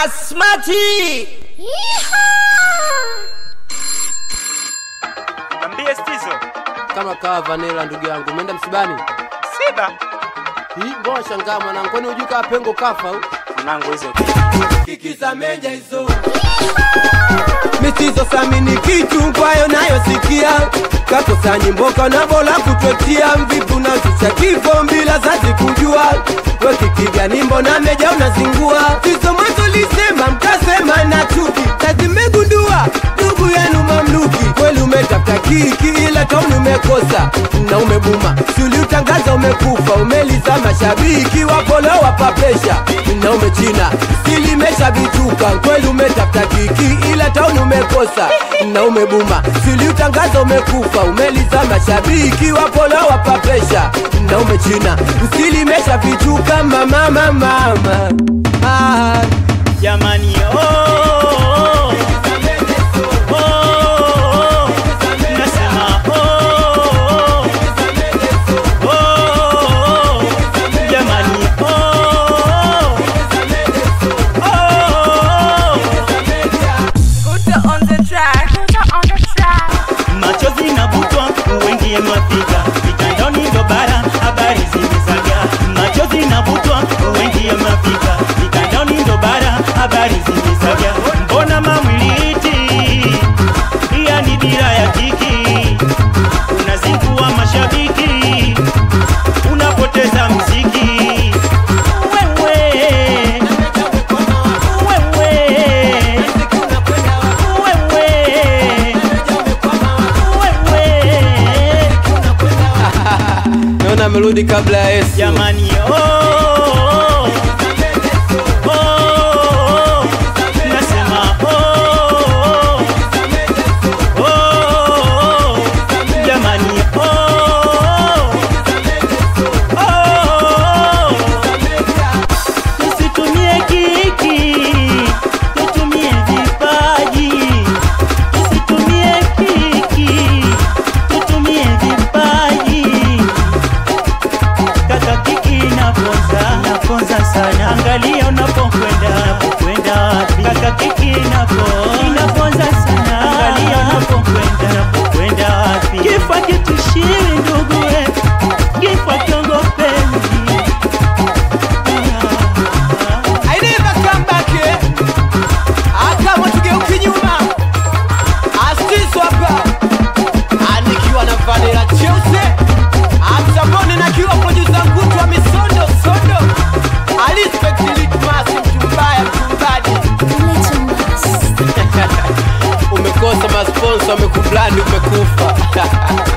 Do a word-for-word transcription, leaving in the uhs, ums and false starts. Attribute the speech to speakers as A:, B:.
A: Asmati.
B: Ambie Stizo.
A: Kama kawa Vanilla ndugu yangu, umeenda msibani?
B: Siba.
A: Hii mbona shangaa mwanangu, kwani hujui kama pengo kafa au?
B: Mwanangu hizo.
A: Kiki za menja hizo. Mitizo samini kitu kwayo nayo sikia. Kako sa nyimboka na bola kutwetia. Mvipu na chucha kifo mbila zati kujua. We kikiga nimbo na meja unazingua. Tizo mwanzo lisema mkasema na chuki. Tazi megundua ndugu yenu mamluki. Kweli umetafta kiki ila tauni umekosa na umebuma. Suli utangaza umekufa. Umeliza mashabiki wapolo wapapesha na umechina. Sili mesha bituka. Kweli umetafta kiki ila tauni umekosa na umebuma. Sili utangaza umekufa. Umeliza mashabiki wapolo wapapesha na umechina. Sili mesha bituka mama mama mama. Ah
B: jamani oh, oh, oh, oh. Nasema oh, oh, oh. Jamani oh, oh, oh.
C: Kuta on the track, kuta on the track.
B: Machozi na butwa wengi yamefika. Mitandoni ndo bara habari zimezaga. Machozi na butwa wengi yamefika. Mitandoni ndo bara habari zimezaga. Mbona mamwiliti iya ni dira ya kiki. Unazingua mashabiki, unapoteza mziki. Wewe Wewe
A: naona amerudi kabla ya Yesu.
B: jamani oh, oh, oh. Nasema oh, oh, oh. Jamani oh, oh. Tusitumie kiki, tutumie vipaji. Tusitumie kiki, tutumie vipaji. Kaka kiki inaponza, inaponza sana. Angalia unapokwenda, unapokwenda wapi. Kaka kiki inaponza, inaponza sana. Angalia unapokwenda, unapokwenda wapi. Kifo kitushiwi ndugu we, kifo kiongopeni.
A: I never come back here. Akama tugeuki nyuma. Astizo hapa. Anikiwa na Vanilla Chelsea. Amsabone na kiwa producer mkutu wa misondo sondo. Alispect litmasi mtumbaya mtumbadi. Umekosa masponsor, umekublandi umekufa.